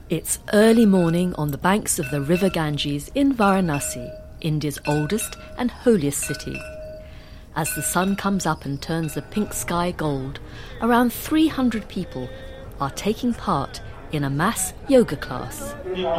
It's early morning on the banks of the river Ganges in Varanasi, India's oldest and holiest city. As the sun comes up and turns the pink sky gold, around 300 people are taking part in a mass yoga class.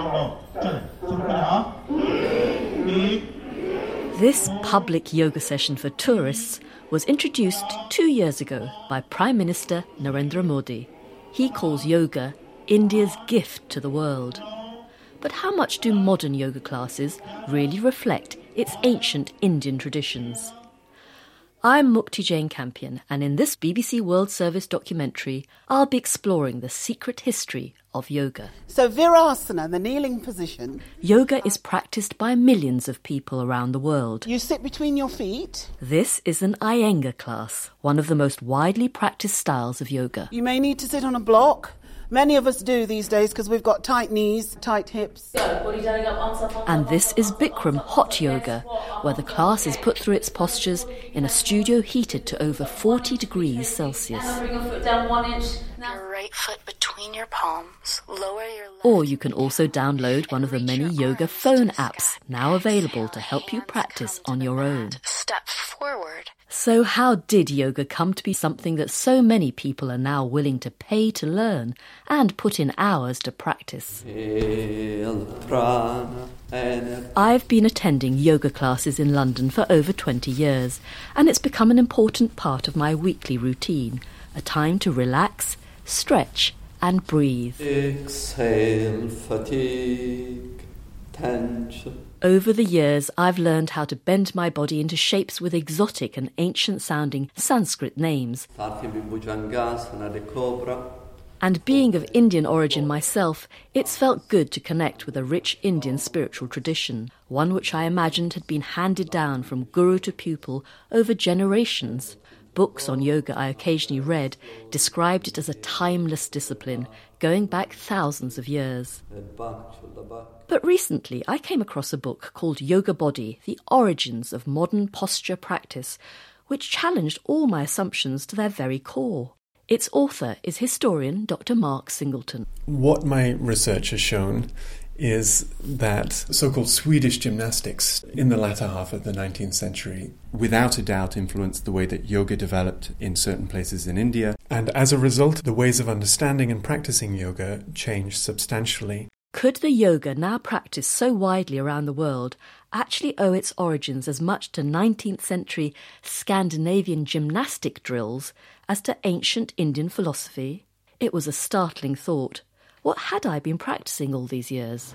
This public yoga session for tourists was introduced 2 years ago by Prime Minister Narendra Modi. He calls yoga India's gift to the world. But how much do modern yoga classes really reflect its ancient Indian traditions? I'm Mukti Jane Campion, and in this BBC World Service documentary, I'll be exploring the secret history of yoga. So Virasana, the kneeling position. Yoga is practiced by millions of people around the world. You sit between your feet. This is an Iyengar class, one of the most widely practiced styles of yoga. You may need to sit on a block. Many of us do these days because we've got tight knees, tight hips. And this is Bikram hot yoga, where the class is put through its postures in a studio heated to over 40 degrees Celsius. Bring your foot down 1 inch. Your right foot between your palms. Lower your left. Or you can also download one of the many yoga phone apps now available to help you practice on your own. Step forward. So how did yoga come to be something that so many people are now willing to pay to learn and put in hours to practice? I've been attending yoga classes in London for over 20 years, and it's become an important part of my weekly routine, a time to relax, stretch and breathe. Exhale, fatigue, tension. Over the years, I've learned how to bend my body into shapes with exotic and ancient-sounding Sanskrit names. And being of Indian origin myself, it's felt good to connect with a rich Indian spiritual tradition, one which I imagined had been handed down from guru to pupil over generations. Books on yoga I occasionally read described it as a timeless discipline, going back thousands of years. But recently I came across a book called Yoga Body, The Origins of Modern Posture Practice, which challenged all my assumptions to their very core. Its author is historian Dr. Mark Singleton. What my research has shown is that so-called Swedish gymnastics in the latter half of the 19th century without a doubt influenced the way that yoga developed in certain places in India. And as a result, the ways of understanding and practicing yoga changed substantially. Could the yoga now practiced so widely around the world actually owe its origins as much to 19th century Scandinavian gymnastic drills as to ancient Indian philosophy? It was a startling thought. What had I been practicing all these years?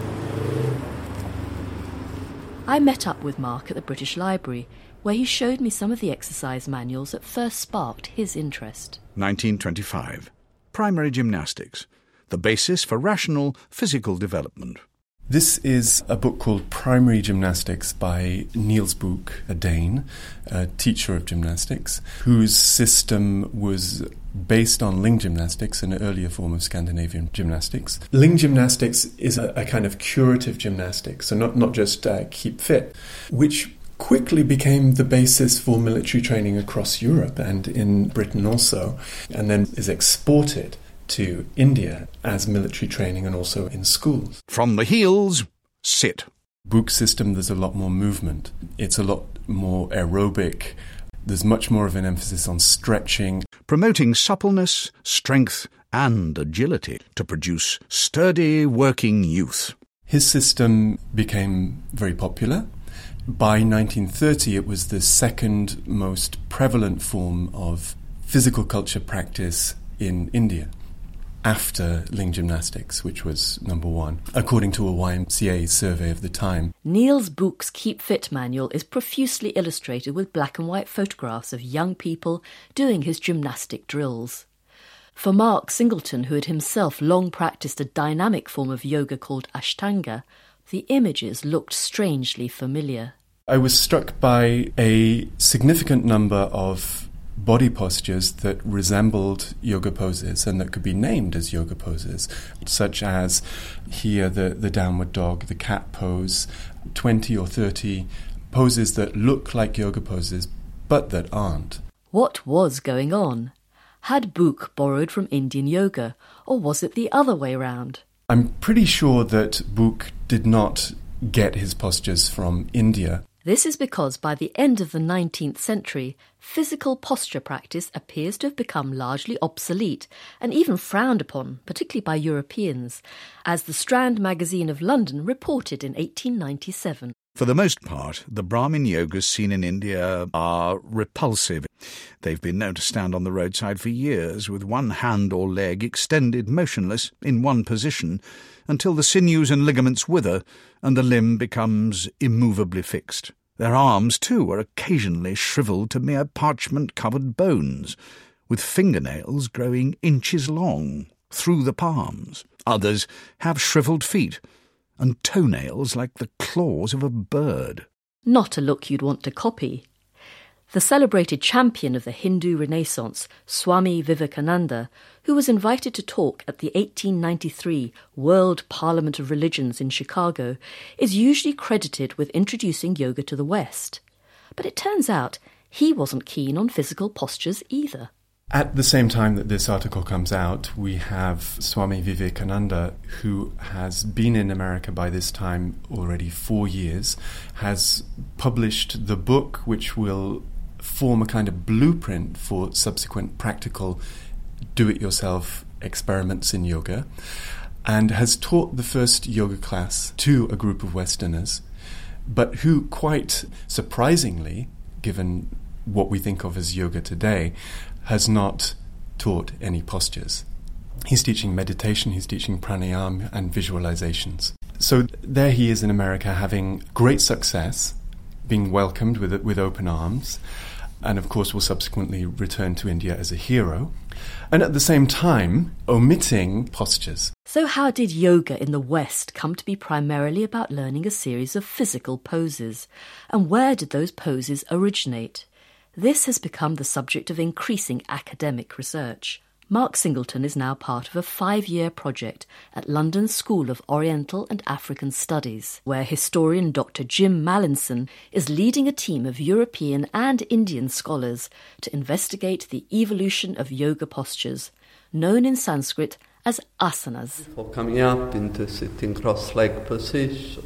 I met up with Mark at the British Library, where he showed me some of the exercise manuals that first sparked his interest. 1925. Primary Gymnastics. The basis for rational physical development. This is a book called Primary Gymnastics by Niels Boek, a Dane, a teacher of gymnastics, whose system was based on Ling gymnastics, an earlier form of Scandinavian gymnastics. Ling gymnastics is a kind of curative gymnastics, so not just keep fit, which quickly became the basis for military training across Europe and in Britain also, and then is exported to India as military training and also in schools. From the heels, sit. Boek's system, there's a lot more movement. It's a lot more aerobic. There's much more of an emphasis on stretching. Promoting suppleness, strength and agility to produce sturdy working youth. His system became very popular. By 1930, it was the second most prevalent form of physical culture practice in India, after Ling gymnastics, which was number one, according to a YMCA survey of the time. Niels Boek's Keep Fit manual is profusely illustrated with black and white photographs of young people doing his gymnastic drills. For Mark Singleton, who had himself long practiced a dynamic form of yoga called Ashtanga, the images looked strangely familiar. I was struck by a significant number of body postures that resembled yoga poses and that could be named as yoga poses, such as here the downward dog, the cat pose, 20 or 30 poses that look like yoga poses but that aren't. What was going on? Had Boek borrowed from Indian yoga, or was it the other way round? I'm pretty sure that Book did not get his postures from India. This is because by the end of the 19th century, physical posture practice appears to have become largely obsolete and even frowned upon, particularly by Europeans, as the Strand Magazine of London reported in 1897. For the most part, the Brahmin yogas seen in India are repulsive. They've been known to stand on the roadside for years with one hand or leg extended motionless in one position until the sinews and ligaments wither and the limb becomes immovably fixed. Their arms, too, are occasionally shriveled to mere parchment-covered bones, with fingernails growing inches long through the palms. Others have shriveled feet and toenails like the claws of a bird. Not a look you'd want to copy. The celebrated champion of the Hindu Renaissance, Swami Vivekananda, who was invited to talk at the 1893 World Parliament of Religions in Chicago, is usually credited with introducing yoga to the West. But it turns out he wasn't keen on physical postures either. At the same time that this article comes out, we have Swami Vivekananda, who has been in America by this time already 4 years, has published the book which will form a kind of blueprint for subsequent practical do-it-yourself experiments in yoga, and has taught the first yoga class to a group of Westerners, but who quite surprisingly, given what we think of as yoga today, has not taught any postures. He's teaching meditation, he's teaching pranayama and visualizations. So there he is in America having great success, being welcomed with open arms, and of course will subsequently return to India as a hero, and at the same time omitting postures. So how did yoga in the West come to be primarily about learning a series of physical poses? And where did those poses originate? This has become the subject of increasing academic research. Mark Singleton is now part of a 5-year project at London School of Oriental and African Studies, where historian Dr. Jim Mallinson is leading a team of European and Indian scholars to investigate the evolution of yoga postures, known in Sanskrit as asanas. For coming up into sitting cross-legged position,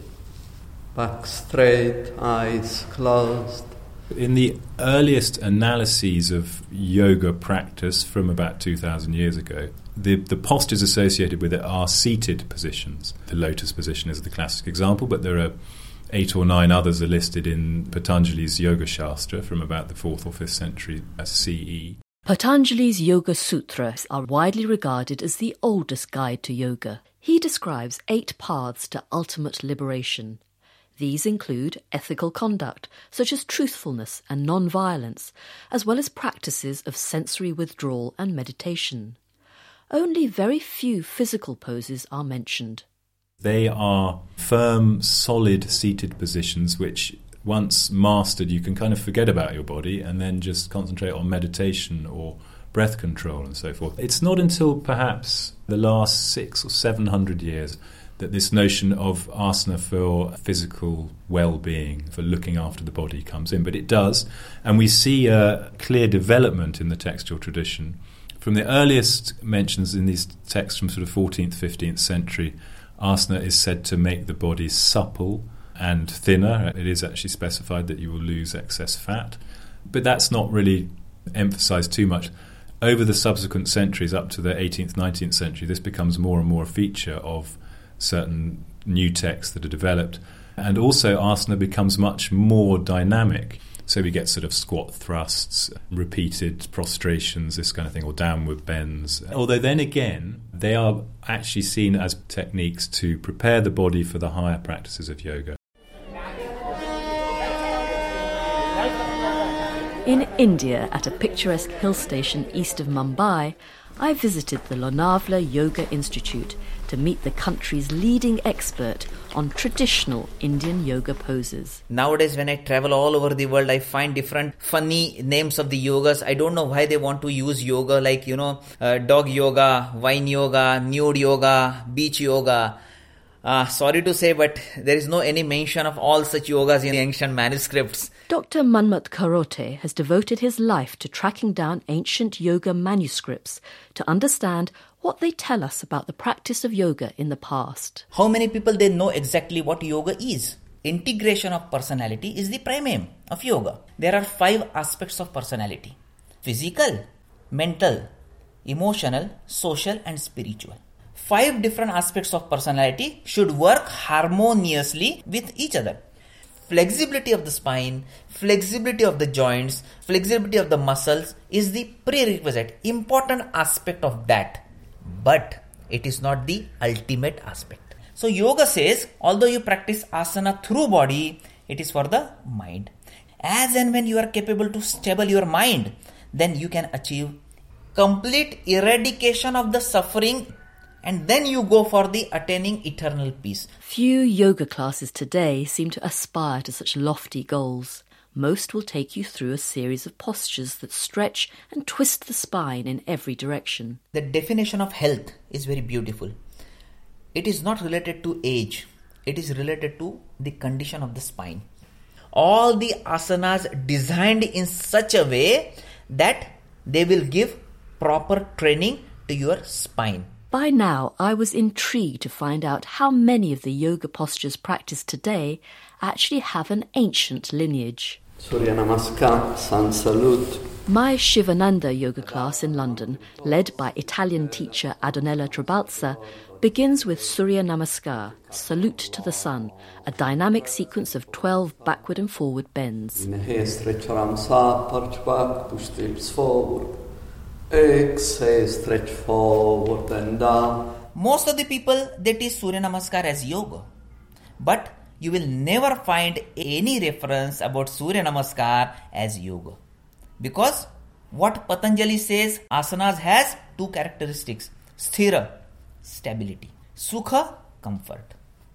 back straight, eyes closed. In the earliest analyses of yoga practice from about 2,000 years ago, the postures associated with it are seated positions. The lotus position is the classic example, but there are 8 or 9 others are listed in Patanjali's Yoga Shastra from about the 4th or 5th century CE. Patanjali's Yoga Sutras are widely regarded as the oldest guide to yoga. He describes 8 paths to ultimate liberation. These include ethical conduct, such as truthfulness and non-violence, as well as practices of sensory withdrawal and meditation. Only very few physical poses are mentioned. They are firm, solid seated positions which, once mastered, you can kind of forget about your body and then just concentrate on meditation or breath control and so forth. It's not until perhaps the last 600 or 700 years that this notion of asana for physical well-being, for looking after the body, comes in. But it does, and we see a clear development in the textual tradition. From the earliest mentions in these texts from sort of 14th, 15th century, asana is said to make the body supple and thinner. It is actually specified that you will lose excess fat. But that's not really emphasised too much. Over the subsequent centuries, up to the 18th, 19th century, this becomes more and more a feature of certain new texts that are developed. And also asana becomes much more dynamic. So we get sort of squat thrusts, repeated prostrations, this kind of thing, or downward bends. Although then again, they are actually seen as techniques to prepare the body for the higher practices of yoga. In India, at a picturesque hill station east of Mumbai, I visited the Lonavala Yoga Institute to meet the country's leading expert on traditional Indian yoga poses. Nowadays, when I travel all over the world, I find different funny names of the yogas. I don't know why they want to use yoga like, dog yoga, wine yoga, nude yoga, beach yoga. Sorry to say, but there is no any mention of all such yogas in ancient manuscripts. Dr. Manmat Karote has devoted his life to tracking down ancient yoga manuscripts to understand what they tell us about the practice of yoga in the past. How many people they know exactly what yoga is? Integration of personality is the prime aim of yoga. There are 5 aspects of personality: physical, mental, emotional, social and spiritual. 5 different aspects of personality should work harmoniously with each other. Flexibility of the spine, flexibility of the joints, flexibility of the muscles is the prerequisite, important aspect of that. But it is not the ultimate aspect. So yoga says, although you practice asana through body, it is for the mind. As and when you are capable to stable your mind, then you can achieve complete eradication of the suffering, and then you go for the attaining eternal peace. Few yoga classes today seem to aspire to such lofty goals. Most will take you through a series of postures that stretch and twist the spine in every direction. The definition of health is very beautiful. It is not related to age. It is related to the condition of the spine. All the asanas designed in such a way that they will give proper training to your spine. By now, I was intrigued to find out how many of the yoga postures practiced today actually have an ancient lineage. Surya Namaskar, Sun Salute. My Shivananda yoga class in London, led by Italian teacher Adonella Trabalza, begins with Surya Namaskar, salute to the sun, a dynamic sequence of 12 backward and forward bends. Inhale, stretch your arms up, arch back, push the hips forward. Exhale, stretch forward and down. Most of the people, they teach Surya Namaskar as yoga. But you will never find any reference about Surya Namaskar as yoga. Because what Patanjali says, asanas has 2 characteristics. Sthira, stability. Sukha, comfort.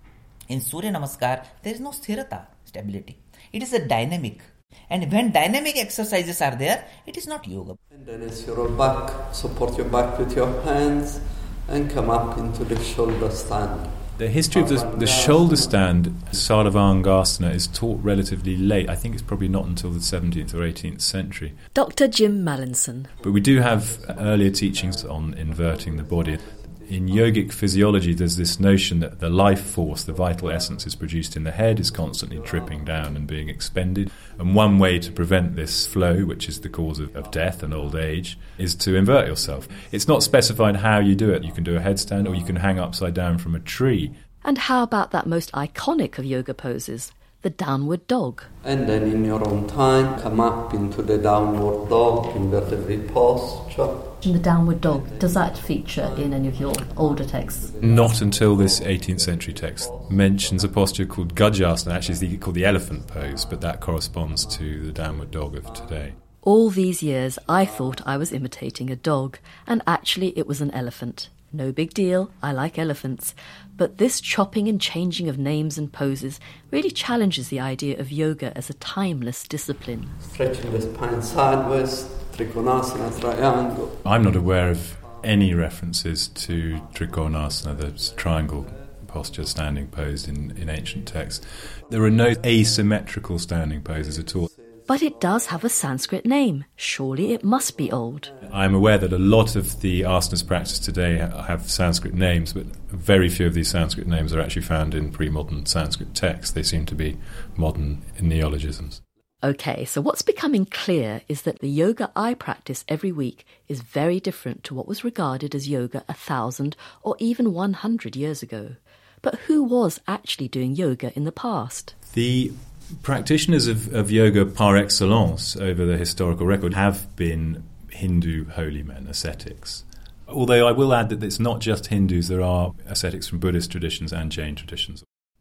In Surya Namaskar, there is no sthirata, stability. It is a dynamic. And when dynamic exercises are there, it is not yoga. And then as you roll back, support your back with your hands and come up into the shoulder stand. The history of the shoulder stand, Sarvatangasana, is taught relatively late. I think it's probably not until the 17th or 18th century. Dr. Jim Mallinson. But we do have earlier teachings on inverting the body. In yogic physiology, there's this notion that the life force, the vital essence, is produced in the head, is constantly dripping down and being expended. And one way to prevent this flow, which is the cause of death and old age, is to invert yourself. It's not specified how you do it. You can do a headstand or you can hang upside down from a tree. And how about that most iconic of yoga poses, the downward dog? And then in your own time, come up into the downward dog, inverted posture. And the downward dog, does that feature in any of your older texts? Not until this 18th century text mentions a posture called Gajasana, actually it's called the elephant pose, but that corresponds to the downward dog of today. All these years I thought I was imitating a dog, and actually it was an elephant. No big deal, I like elephants. But this chopping and changing of names and poses really challenges the idea of yoga as a timeless discipline. Stretching the spine sideways, Trikonasana triangle. I'm not aware of any references to Trikonasana, the triangle posture, standing pose in ancient texts. There are no asymmetrical standing poses at all. But it does have a Sanskrit name. Surely it must be old. I'm aware that a lot of the asanas practiced today have Sanskrit names, but very few of these Sanskrit names are actually found in pre-modern Sanskrit texts. They seem to be modern neologisms. Okay, so what's becoming clear is that the yoga I practice every week is very different to what was regarded as yoga 1,000 or even 100 years ago. But who was actually doing yoga in the past? The practitioners of yoga par excellence over the historical record have been Hindu holy men, ascetics. Although I will add that it's not just Hindus, there are ascetics from Buddhist traditions and Jain traditions.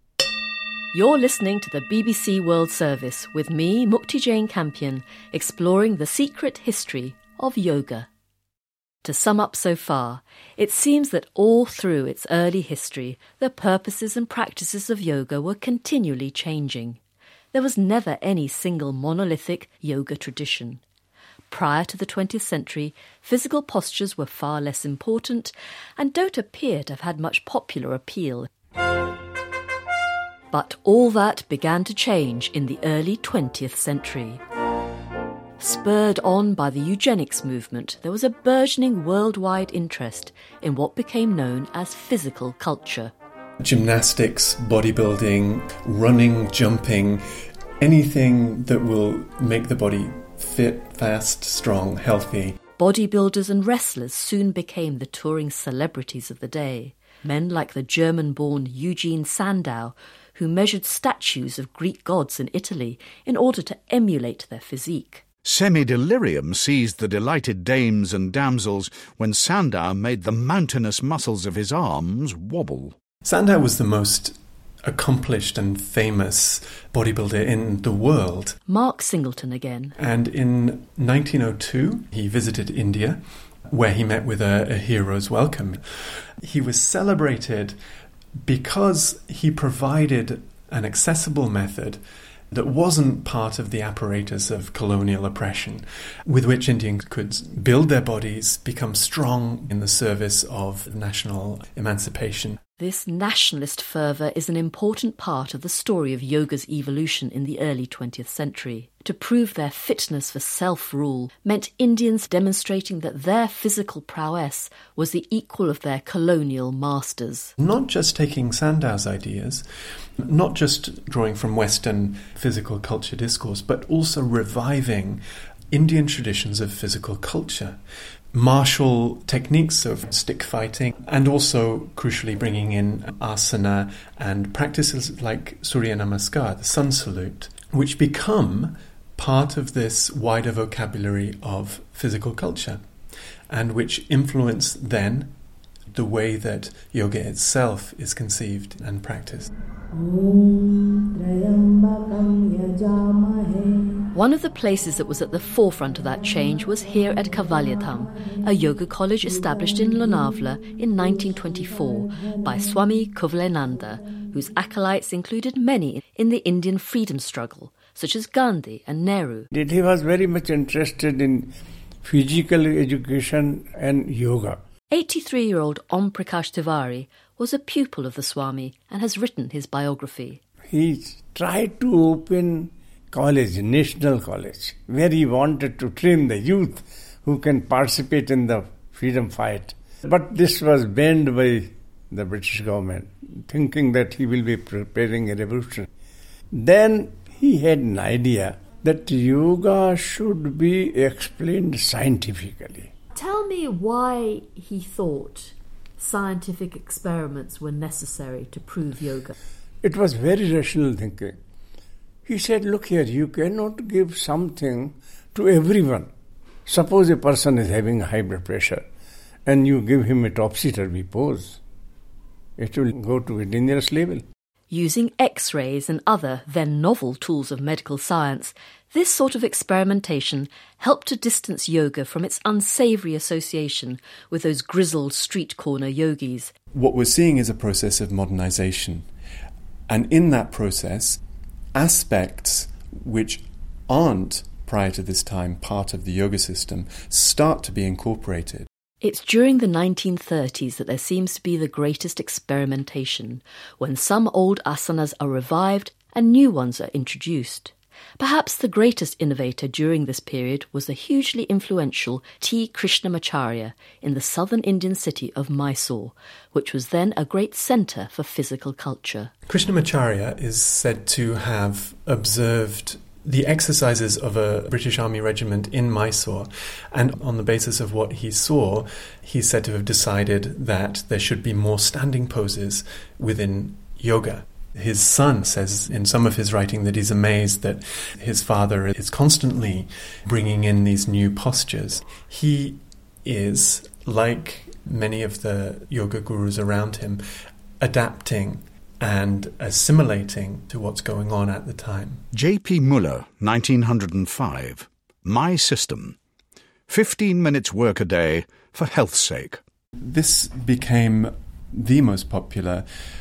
You're listening to the BBC World Service with me, Mukti Jane Campion, exploring the secret history of yoga. To sum up so far, it seems that all through its early history, the purposes and practices of yoga were continually changing. There was never any single monolithic yoga tradition. Prior to the 20th century, physical postures were far less important and don't appear to have had much popular appeal. But all that began to change in the early 20th century. Spurred on by the eugenics movement, there was a burgeoning worldwide interest in what became known as physical culture. Gymnastics, bodybuilding, running, jumping, anything that will make the body fit, fast, strong, healthy. Bodybuilders and wrestlers soon became the touring celebrities of the day. Men like the German-born Eugene Sandow, who measured statues of Greek gods in Italy in order to emulate their physique. Semi-delirium seized the delighted dames and damsels when Sandow made the mountainous muscles of his arms wobble. Sandow was the most accomplished and famous bodybuilder in the world. Mark Singleton again. And in 1902, he visited India, where he met with a hero's welcome. He was celebrated because he provided an accessible method that wasn't part of the apparatus of colonial oppression, with which Indians could build their bodies, become strong in the service of national emancipation. This nationalist fervour is an important part of the story of yoga's evolution in the early 20th century. To prove their fitness for self-rule meant Indians demonstrating that their physical prowess was the equal of their colonial masters. Not just taking Sandow's ideas, not just drawing from Western physical culture discourse, but also reviving Indian traditions of physical culture. Martial techniques of stick fighting, and also, crucially, bringing in asana and practices like Surya Namaskar, the sun salute, which become part of this wider vocabulary of physical culture, and which influence then the way that yoga itself is conceived and practiced. One of the places that was at the forefront of that change was here at Kavalyadham, a yoga college established in Lonavla in 1924 by Swami Kuvalananda, whose acolytes included many in the Indian freedom struggle, such as Gandhi and Nehru. He was very much interested in physical education and yoga. 83-year-old Om Prakash Tiwari was a pupil of the Swami and has written his biography. He tried to open college, national college, where he wanted to train the youth who can participate in the freedom fight. But this was banned by the British government, thinking that he will be preparing a revolution. Then he had an idea that yoga should be explained scientifically. Tell me why he thought scientific experiments were necessary to prove yoga. It was very rational thinking. He said, look here, you cannot give something to everyone. Suppose a person is having high blood pressure and you give him a topsy-turvy pose. It will go to a dangerous level. Using X-rays and other then novel tools of medical science, this sort of experimentation helped to distance yoga from its unsavoury association with those grizzled street corner yogis. What we're seeing is a process of modernisation. And in that process, aspects which aren't, prior to this time, part of the yoga system, start to be incorporated. It's during the 1930s that there seems to be the greatest experimentation, when some old asanas are revived and new ones are introduced. Perhaps the greatest innovator during this period was the hugely influential T. Krishnamacharya in the southern Indian city of Mysore, which was then a great centre for physical culture. Krishnamacharya is said to have observed the exercises of a British Army regiment in Mysore, and on the basis of what he saw, he's said to have decided that there should be more standing poses within yoga. His son says in some of his writing that he's amazed that his father is constantly bringing in these new postures. He is, like many of the yoga gurus around him, adapting and assimilating to what's going on at the time. J.P. Muller, 1905. My System. 15 minutes work a day for health's sake. This became the most popular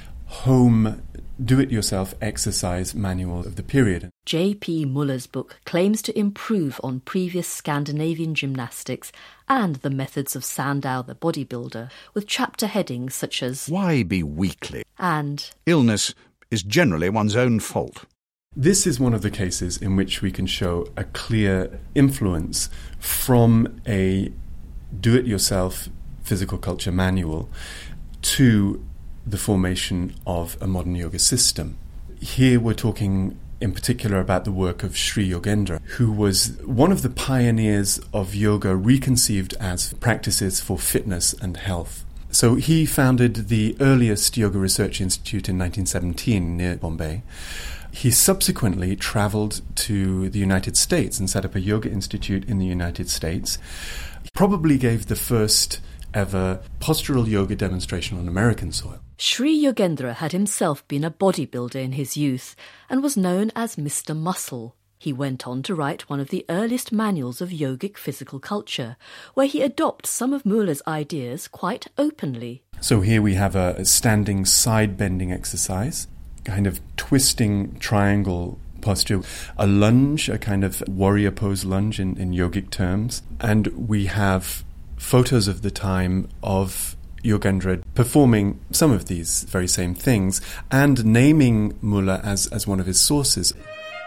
home do-it-yourself exercise manual of the period. J.P. Muller's book claims to improve on previous Scandinavian gymnastics and the methods of Sandow the bodybuilder, with chapter headings such as Why be weakly? And Illness is generally one's own fault. This is one of the cases in which we can show a clear influence from a do-it-yourself physical culture manual to the formation of a modern yoga system. Here we're talking in particular about the work of Sri Yogendra, who was one of the pioneers of yoga reconceived as practices for fitness and health. So he founded the earliest Yoga Research Institute in 1917 near Bombay. He subsequently travelled to the United States and set up a yoga institute in the United States. He probably gave the first ever postural yoga demonstration on American soil. Sri Yogendra had himself been a bodybuilder in his youth and was known as Mr. Muscle. He went on to write one of the earliest manuals of yogic physical culture, where he adopts some of Mueller's ideas quite openly. So here we have a standing side-bending exercise, kind of twisting triangle posture, a lunge, a kind of warrior pose lunge in yogic terms, and we have photos of the time of Yogendra performing some of these very same things and naming Muller as one of his sources.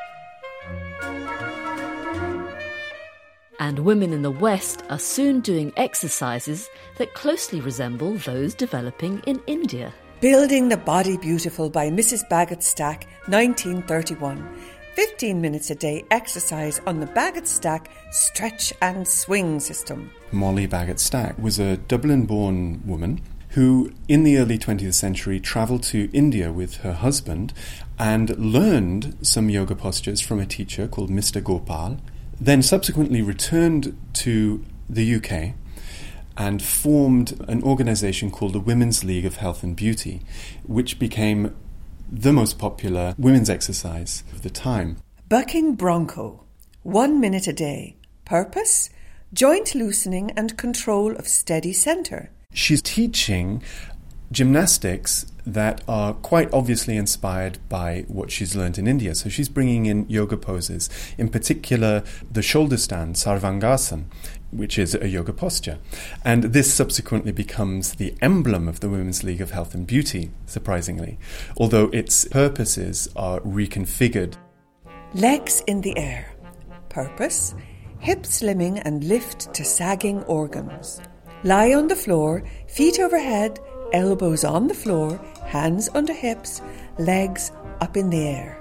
And women in the West are soon doing exercises that closely resemble those developing in India. Building the Body Beautiful by Mrs. Bagot-Stack, 1931. 15 minutes a day exercise on the Bagot-Stack stretch and swing system. Molly Bagot-Stack was a Dublin-born woman who, in the early 20th century, travelled to India with her husband and learned some yoga postures from a teacher called Mr. Gopal, then subsequently returned to the UK and formed an organisation called the Women's League of Health and Beauty, which became the most popular women's exercise of the time. Bucking Bronco, 1 minute a day. Purpose? Joint loosening and control of steady centre. She's teaching gymnastics that are quite obviously inspired by what she's learned in India. So she's bringing in yoga poses, in particular the shoulder stand, Sarvangasana, which is a yoga posture. And this subsequently becomes the emblem of the Women's League of Health and Beauty, surprisingly, although its purposes are reconfigured. Legs in the air. Purpose? Hip slimming and lift to sagging organs. Lie on the floor, feet overhead, elbows on the floor, hands under hips, legs up in the air.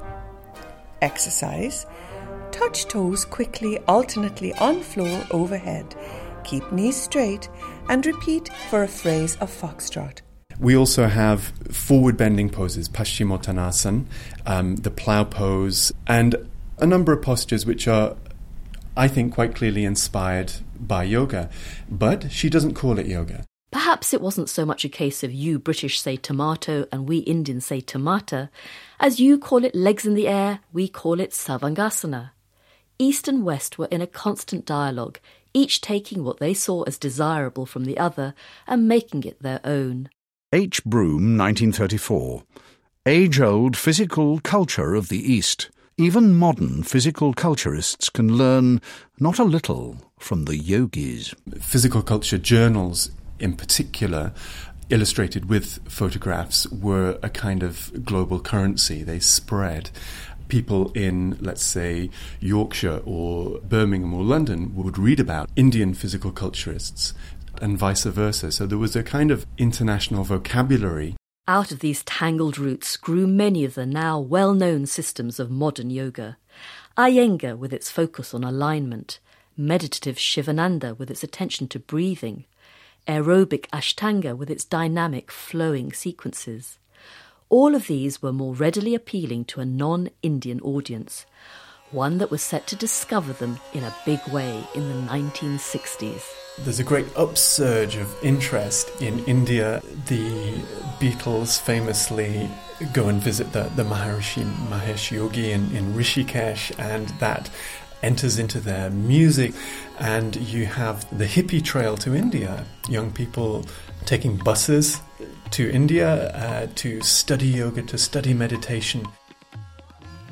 Exercise. Touch toes quickly, alternately on floor overhead. Keep knees straight and repeat for a phrase of foxtrot. We also have forward bending poses, Paschimottanasana, the plough pose, and a number of postures which are, I think, quite clearly inspired by yoga. But she doesn't call it yoga. Perhaps it wasn't so much a case of you British say tomato and we Indians say tomata, as you call it legs in the air, we call it Sarvangasana. East and West were in a constant dialogue, each taking what they saw as desirable from the other and making it their own. H. Broome, 1934. Age-old physical culture of the East. Even modern physical culturists can learn not a little from the yogis. Physical culture journals, in particular, illustrated with photographs, were a kind of global currency. They spread. People in, let's say, Yorkshire or Birmingham or London would read about Indian physical culturists and vice versa. So there was a kind of international vocabulary. Out of these tangled roots grew many of the now well-known systems of modern yoga. Iyengar with its focus on alignment, meditative Shivananda with its attention to breathing, aerobic Ashtanga with its dynamic flowing sequences. All of these were more readily appealing to a non-Indian audience, one that was set to discover them in a big way in the 1960s. There's a great upsurge of interest in India. The Beatles famously go and visit the Maharishi Mahesh Yogi in Rishikesh, and that enters into their music. And you have the hippie trail to India, young people taking buses to India to study yoga, to study meditation.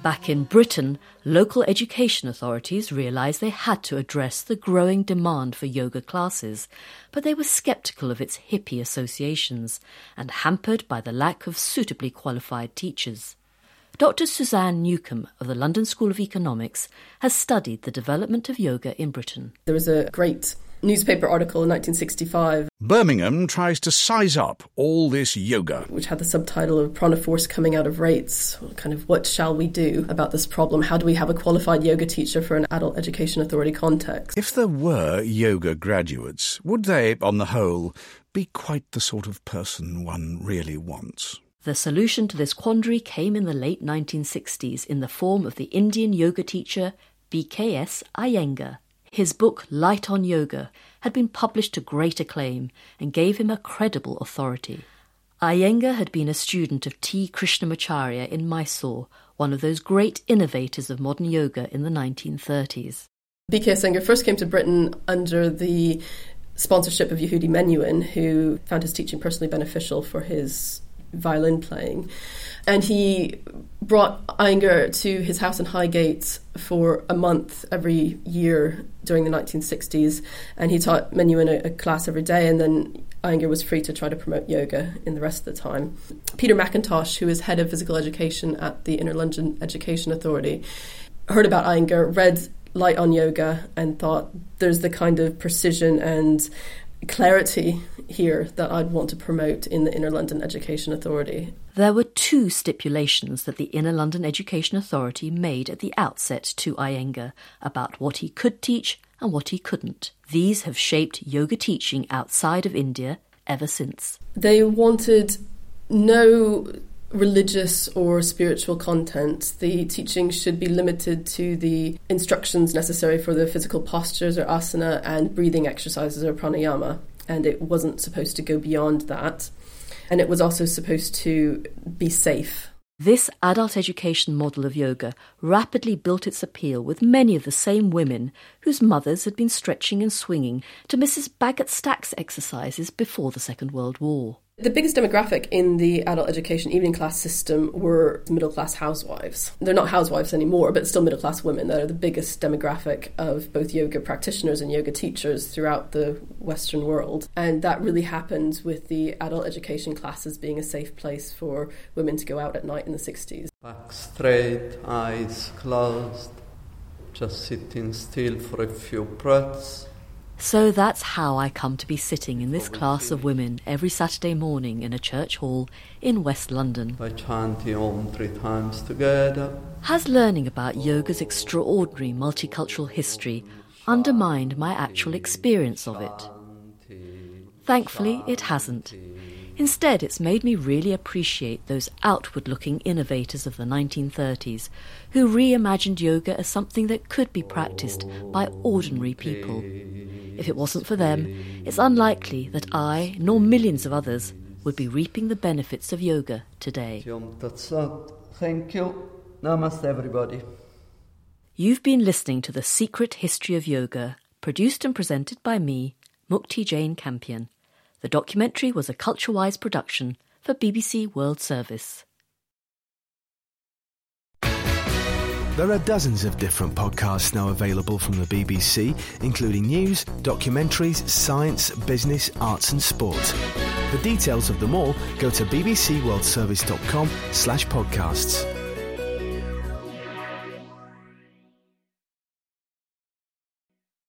Back in Britain, local education authorities realised they had to address the growing demand for yoga classes, but they were sceptical of its hippie associations and hampered by the lack of suitably qualified teachers. Dr. Suzanne Newcombe of the London School of Economics has studied the development of yoga in Britain. There was a great newspaper article in 1965. Birmingham tries to size up all this yoga, which had the subtitle of Prana Force Coming Out of Rates. Kind of, what shall we do about this problem? How do we have a qualified yoga teacher for an adult education authority context? If there were yoga graduates, would they, on the whole, be quite the sort of person one really wants? The solution to this quandary came in the late 1960s in the form of the Indian yoga teacher BKS Iyengar. His book Light on Yoga had been published to great acclaim and gave him a credible authority. Iyengar had been a student of T. Krishnamacharya in Mysore, one of those great innovators of modern yoga in the 1930s. BKS Iyengar first came to Britain under the sponsorship of Yehudi Menuhin, who found his teaching personally beneficial for his violin playing. And he brought Iyengar to his house in Highgate for a month every year during the 1960s, and he taught Menuhin a class every day, and then Iyengar was free to try to promote yoga in the rest of the time. Peter McIntosh, who is head of physical education at the Inner London Education Authority, heard about Iyengar, read Light on Yoga, and thought, there's the kind of precision and clarity here that I'd want to promote in the Inner London Education Authority. There were two stipulations that the Inner London Education Authority made at the outset to Iyengar about what he could teach and what he couldn't. These have shaped yoga teaching outside of India ever since. They wanted no religious or spiritual content. The teaching should be limited to the instructions necessary for the physical postures or asana and breathing exercises or pranayama, and it wasn't supposed to go beyond that. And it was also supposed to be safe. This adult education model of yoga rapidly built its appeal with many of the same women whose mothers had been stretching and swinging to Mrs. Bagot-Stack's exercises before the Second World War. The biggest demographic in the adult education evening class system were middle-class housewives. They're not housewives anymore, but still middle-class women that are the biggest demographic of both yoga practitioners and yoga teachers throughout the Western world. And that really happened with the adult education classes being a safe place for women to go out at night in the 60s. Back straight, eyes closed, just sitting still for a few breaths. So that's how I come to be sitting in this class of women every Saturday morning in a church hall in West London. By chanting Om 3 times together. Has learning about yoga's extraordinary multicultural history undermined my actual experience of it? Thankfully, it hasn't. Instead, it's made me really appreciate those outward-looking innovators of the 1930s who reimagined yoga as something that could be practiced by ordinary people. If it wasn't for them, it's unlikely that I, nor millions of others, would be reaping the benefits of yoga today. Thank you. Namaste, everybody. You've been listening to The Secret History of Yoga, produced and presented by me, Mukti Jane Campion. The documentary was a Culturewise production for BBC World Service. There are dozens of different podcasts now available from the BBC, including news, documentaries, science, business, arts and sport. For details of them all, go to bbcworldservice.com/podcasts.